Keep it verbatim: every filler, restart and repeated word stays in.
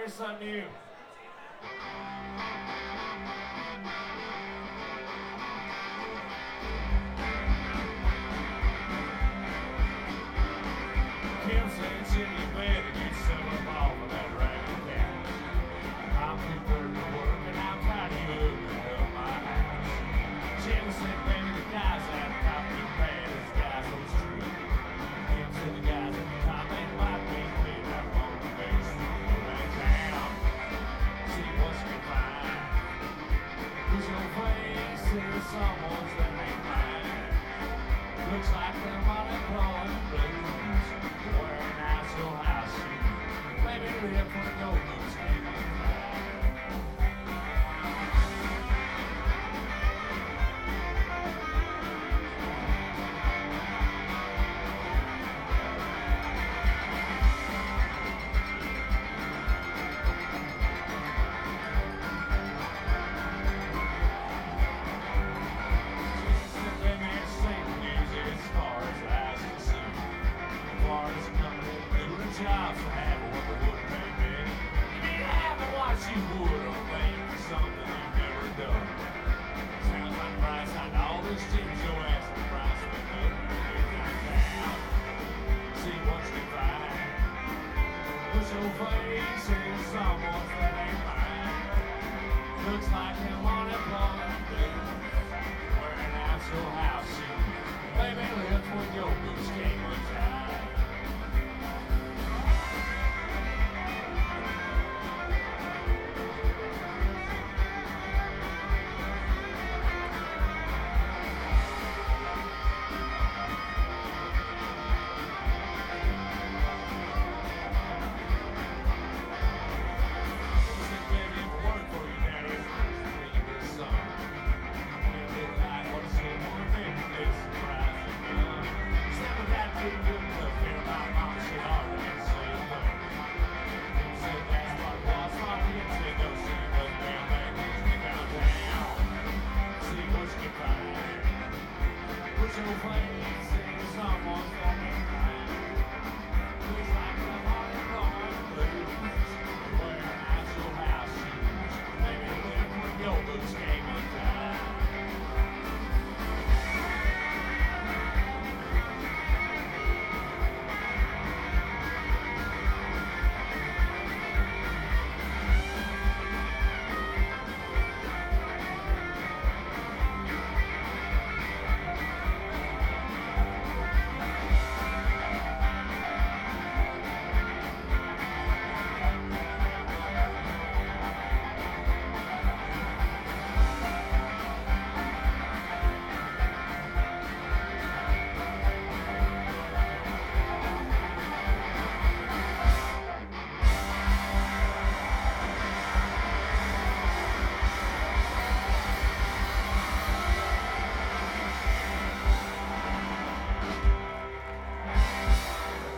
Here's something new. Kim said, sit in your bed and get some up off of that ragged cat. I'm prepared to work and I'm tired of you opening up my house. Jim said, baby, the guys at the top of the bad as guys on the street. Kim said, the guys at the top ain't my big big up on the base. Around town, see what you can find. Who's your face is someone's that ain't mine. Looks like they're unemployed blues. Wearing out your house shoes. Maybe live for the gold goose game of jobs for having what we would pay me. Give me half of what you would on paying for something you've never done. Sounds like price on all this things you're asking the price of it up. Get down, see what you can find. Put your face in someone's that ain't mine. Looks like them unemployed blues. Wearing out your house shoes. Baby, live when your boots came untied.